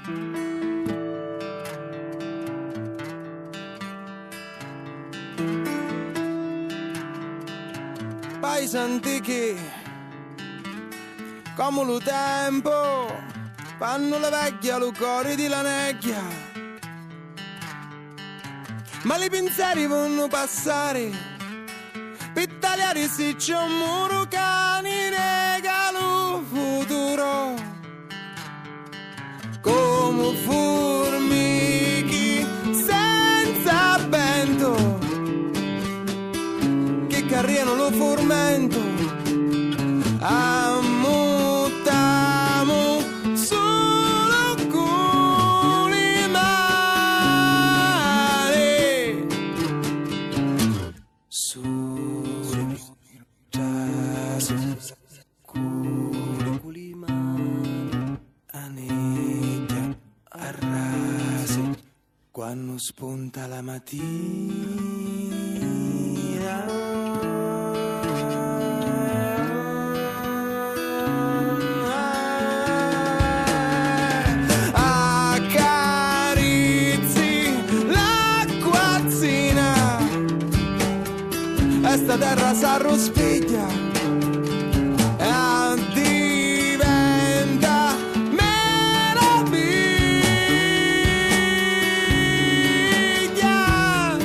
Paesi antichi, come lo tempo, fanno le vecchie lucori di laneggia. Ma i pensieri vanno passare, per tagliare se c'è un muro cani nega lo futuro. Come formichi senza vento, che carriano lo formento, ammutamo solo con le mani. Sole, taso, con le mani, aneggia, arrase, quando spunta la mattina. Sta terra s'arrospiglia e diventa meraviglia.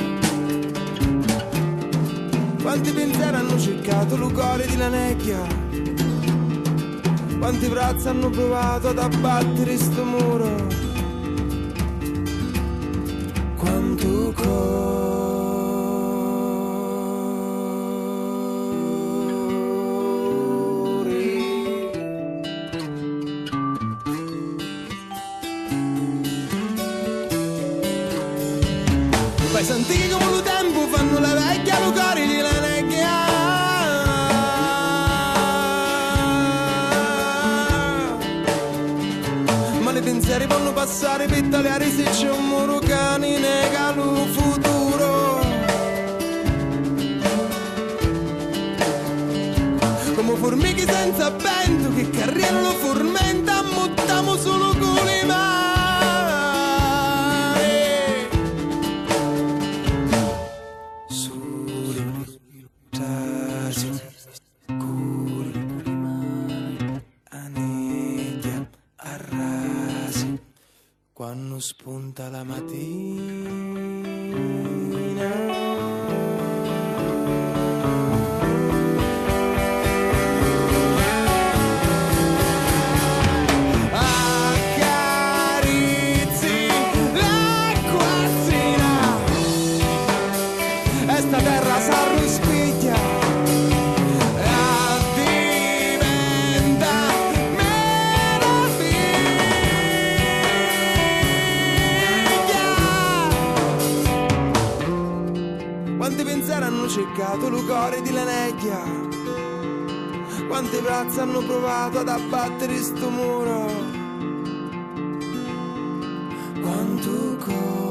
Quanti pensieri hanno cercato l'ucore di laneggia, quanti braccia hanno provato ad abbattere sto muro, quanto cuore. Poi senti come lo tempo fanno le vecchie lucori di laneggia. Ma i pensieri vanno passare per tagliare se c'è un muro che ne nega lo futuro. Come formiche senza vento che carriano lo formenta, ammuttiamo solo con le mani. Quando spunta la mattina. Accarezzi l'acquazzina e sta terra s'arrospiglia. Quanti pensieri hanno cercato l'ucore di laneggia, quante braccia hanno provato ad abbattere sto muro, quanto cuore.